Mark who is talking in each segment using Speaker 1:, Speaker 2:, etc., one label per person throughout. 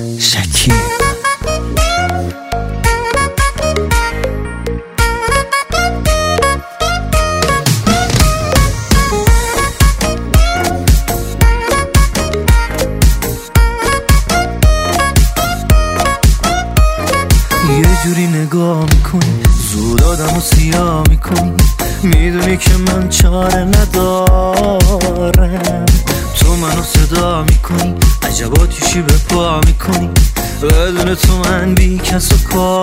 Speaker 1: شکیب. یه جوری نگاه میکنی زود آدمو سیاه میکنی، میدونی که من چاره ندارم. تو منو صدا میکنی عجب آتیشی به پا میکنی، بدون تو من بی کس و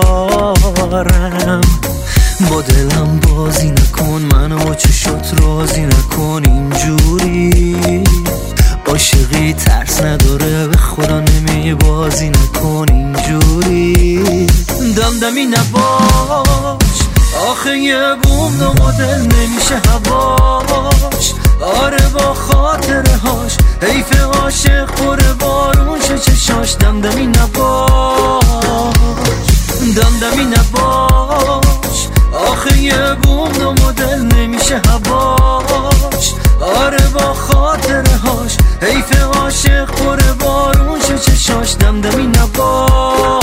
Speaker 1: کارم. با دلم بازی نکن، منو با چشات راضی نکن. اینجوری عاشقی ترس نداره، به خدا نمی بازی نکن. اینجوری دمدمی نباش، آخه یه بوم دو مدل نمیشه هواش. آره با خاطره هاش حیف عاشق پر بارون شه چشاش. دمدمی نباش، دمدمی نباش، آخه یه بوم دو مدل نمیشه هواش. آره با خاطره هاش حیف عاشق پر بارون شه چشاش. دمدمی نباش.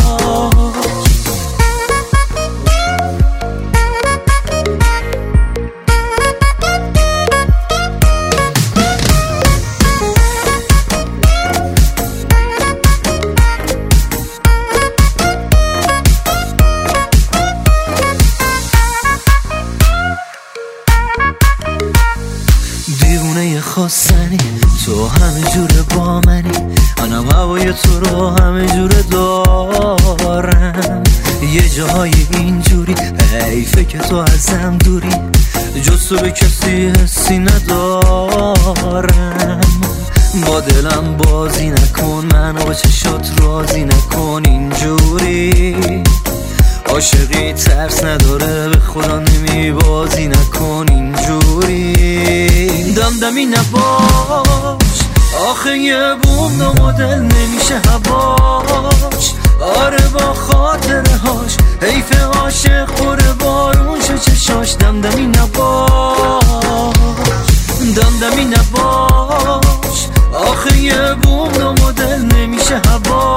Speaker 1: دیوونه خواستنی تو همه جوره با منی، منم هوای تو رو همه جوره دارم. یه جاهای اینجوری حیفه که تو ازم دوری، جز تو به کسی حسی ندارم. با دلم بازی نکن، منو با چشات راضی نکن. اینجوری عاشقی ترس نداره، به خدا نمی بازی نکن. اینجوری دمدمی نباش، آخه یه بوم دو مدل نمیشه هواش. آره با خاطره هاش حیف عاشق پر بارون شه چشاش. دمدمی نباش، دمدمی نباش، آخه یه بوم دو مدل نمیشه هواش.